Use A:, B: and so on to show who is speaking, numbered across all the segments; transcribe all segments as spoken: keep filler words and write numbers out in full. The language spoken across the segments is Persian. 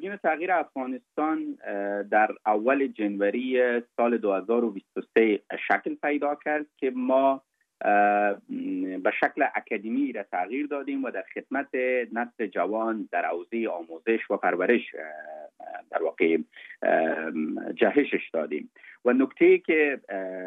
A: تریبیون تغییر افغانستان در اول جنوری سال دو هزار و بیست و سه شکل پیدا کرد که ما به شکل اکادمی را تغییر دادیم و در خدمت نسل جوان در حوزه آموزش و پرورش در واقع جهشش دادیم. و نکته که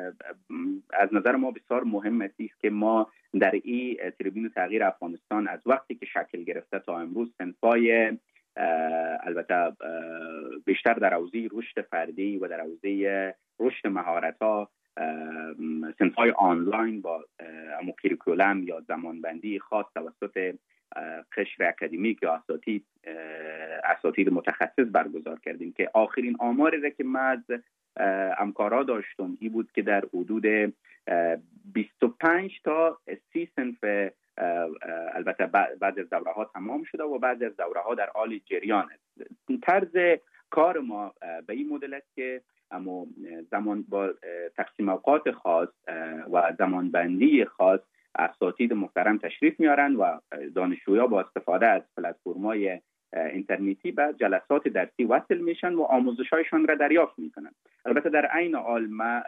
A: از نظر ما بسیار مهم است که ما در این تریبیون تغییر افغانستان از وقتی که شکل گرفته تا امروز صنفای البته بیشتر در حوزه رشد فردی و در حوزه رشد مهارت‌ها، صنفای آنلاین با امو کریکولم یا زمانبندی خاص توسط قشر اکادمیک یا اساتید اساتید متخصص برگزار کردیم که آخرین آماری را که من از همکارا داشتم این بود که در حدود بیست و پنج تا سی صنف البته بعضی از دوره ها تمام شده و بعضی از دوره ها در حال جریان است. طرز کار ما به این مدل است که اما زمان با تقسیم اوقات خاص و زمانبندی خاص اساتید محترم تشریف میارن و دانشجویا با استفاده از پلتفرم‌های اینترنتی به جلسات درسی وصل میشن و آموزش‌هایشان را دریافت میکنن. البته در عین حال ما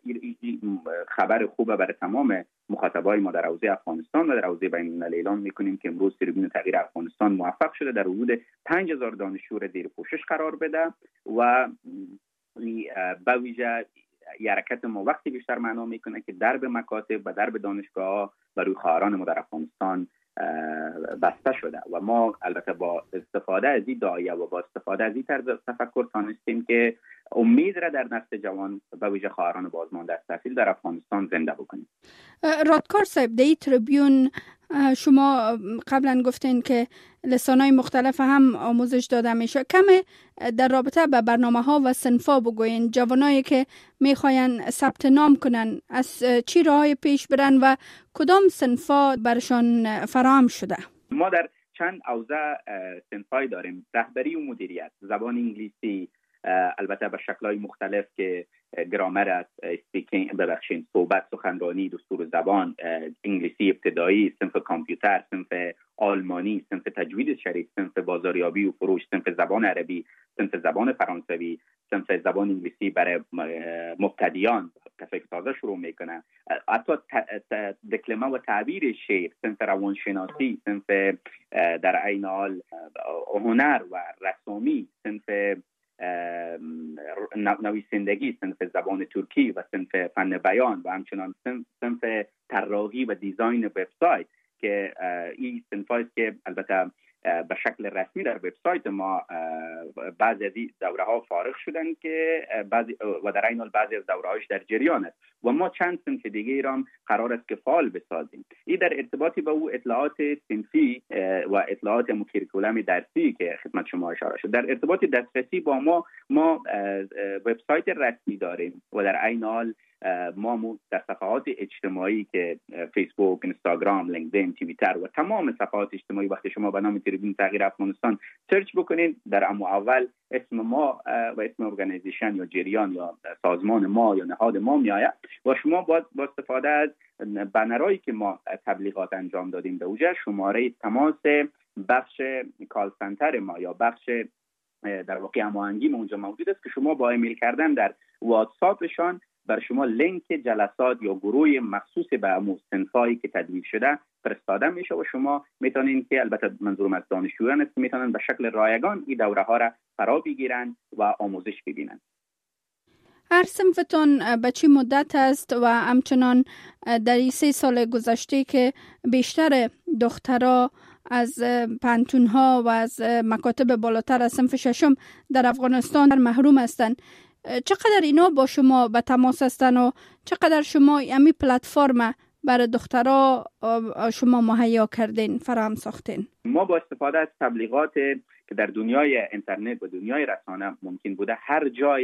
A: خبر خوبه برای تمام مخاطبای ما در حوزه افغانستان و در حوزه بین‌المللی اعلام میکنیم که امروز تریبیون تغییر افغانستان موفق شده در حدود پنج هزار دانشجو را زیر پوشش قرار بده و به ویژه حرکت ما وقتی بیشتر معنا میکنه که درب مکاتب و درب دانشگاه‌ها و روی خواهران ما در افغانستان بسته شده و ما البته با استفاده از این داعیه و با استفاده از این طرز تفکر تانستیم که امید را در نسل جوان به ویژه خواهران بازمانده از تحصیل در افغانستان زنده بکنیم.
B: رادکار صاحب، در این تریبیون شما قبلا گفتین که لسان‌های مختلف هم آموزش داده میشه. کم در رابطه با برنامه‌ها و صنفا بگوین، جوانایی که میخواین ثبت نام کنن از چی راهی پیش برن و کدام صنفا برشان فراهم شده؟
A: ما در چند حوزه صنفای داریم: رهبری و مدیریت، زبان انگلیسی، البته به شکل‌های مختلف که گرامر است، اسپیکینگ ببخشید صحبت، سخنرانی، دستور زبان، انگلیسی ابتدایی، صنف کامپیوتر، صنف آلمانی، صنف تجوید شریف، صنف بازاریابی و فروش، صنف زبان عربی، صنف زبان فرانسوی، صنف زبان انگلیسی برای مبتدیان که فکر تازه شروع میکنن، حتی دکلمه و تعبیر شعر، صنف روانشناسی، صنف در عین حال هنر و رسامی، صنف نویسندگی، صنف زبان ترکی و صنف فن بیان و همچنان صنف طراحی و دیزاین وبسایت که این صنفایی است که البته به شکل رسمی در وبسایت ما بعضی از دوره ها فارغ شدن که بعضی و در این حال بعضی از دوره هاش در جریان است و ما چند صنف دیگه ای را قرار است که فعال بسازیم. این در ارتباطی با او اطلاعات صنفی و اطلاعات کریکولم درسی که خدمت شما اشاره شد، در ارتباط دسترسی با ما ما وبسایت رسمی داریم و در عین حال ما در صفحات اجتماعی که فیسبوک، اینستاگرام، لینکدین، توییتر و تمام صفحات اجتماعی وقتی شما به نام تریبیون تغییر افغانستان سرچ بکنید، در امو اول اسم ما و اسم ارگانیزیشن یا جریان یا سازمان ما یا نهاد ما میآید و شما با استفاده از بنرایی که ما تبلیغات انجام دادیم به اوجه شماره تماس بخش کال سنتر ما یا بخش در واقع هماهنگی اونجا موجود است که شما با ایمیل کردن در واتساپشان بر شما لینک جلسات یا گروه مخصوص به امو صنفایی که تدوین شده فرستاده میشه و شما میتونین که البته منظورم از دانشجویان است میتونن به شکل رایگان این دوره ها را فرا بگیرن و آموزش ببینن.
B: هر صنفتون به چی مدت است و همچنان در این سه سال گذشته که بیشتر دخترها از پانتون‌ها و از مکاتب بالاتر از صنف ششم در افغانستان محروم هستند، چقدر اینا با شما به تماس هستن و چقدر شما امی پلتفرم برای دخترها شما مهیا کردین، فراهم ساختین؟
A: ما با استفاده از تبلیغات که در دنیای اینترنت و دنیای رسانه ممکن بوده هر جای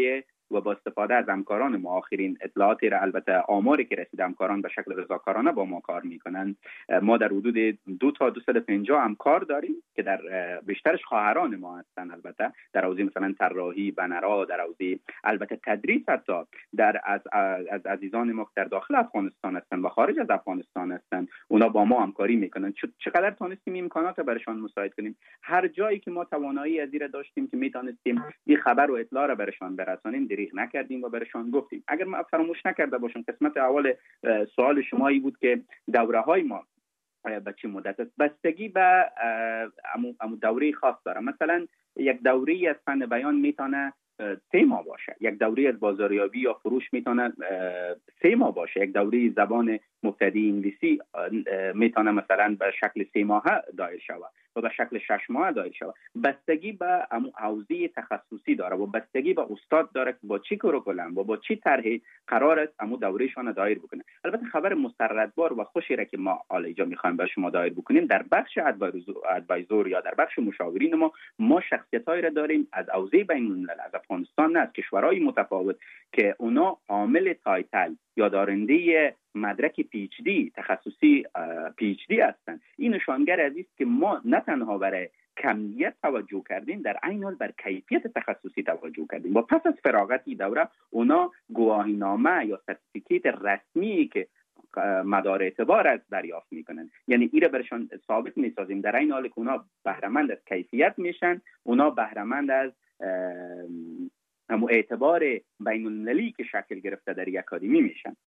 A: و با استفاده از همکاران ما، آخرین اطلاعاتی را البته آماری که رسید همکاران به شکل رضاکارانه با ما کار میکنن، ما در حدود دو تا دویست و پنجاه همکار داریم که در بیشترش خواهران ما هستن. البته در حوزه مثلا طراحی، بنرها، در حوزه البته تدریس، حتی در از از عزیزان ما در داخل افغانستان هستن و خارج از افغانستان هستن، اونا با ما همکاری میکنن. چقدر تونستیم امکانات برشان مساعد کنیم. هر جایی که ما توانایی از این داشتیم که میتونستیم این خبر و اطلاع را برشان برسانیم، دریغ نکردیم و برشان گفتیم. اگر ما فراموش نکرده باشم، قسمت اول سوال شما ای بود که دوره های ما به چه مدت است. بستگی به امو دوره خاص داره. مثلا یک دوره از فن بیان میتونه سه ماه باشه، یک دوره از بازاریابی یا فروش میتونه سه ماه باشه، یک دوره زبان مبتدی انگلیسی میتونه مثلا به شکل سه ماهه دایر شود و به شکل شش ماهه دایر شود. بستگی به حوزه تخصصی داره و بستگی به استاد داره که با چی کاریکولم و با چی طرحی قرار است امو دورهشان دایر بکنه. البته خبر مسرت‌بار و خوشی را که ما حالا اینجا میخوایم به شما دایر بکنیم، در بخش ادوایزور یا در بخش مشاورین ما ما شخصیتایی را داریم از حوزه بین‌الملل، از افغانستان، از کشورهای متفاوت که اونا عامل تایتل یا دارنده مدرک پی اچ دی تخصصی پی اچ دی هستند. این نشانگر از است که ما نه تنها برای کمیت توجه کردیم، در عین حال بر کیفیت تخصصی توجه کردیم و پس از فراغت این دوره اونا گواهینامه یا سرتیفیکیت رسمی که مدار اعتبار از دریافت میکنن، یعنی ایره برشان ثابت میسازیم در این حال که اونا بهره‌مند از کیفیت میشن، اونا بهره‌مند از همون اعتبار بین‌المللی که شکل گرفته در یک اکادمی میشن.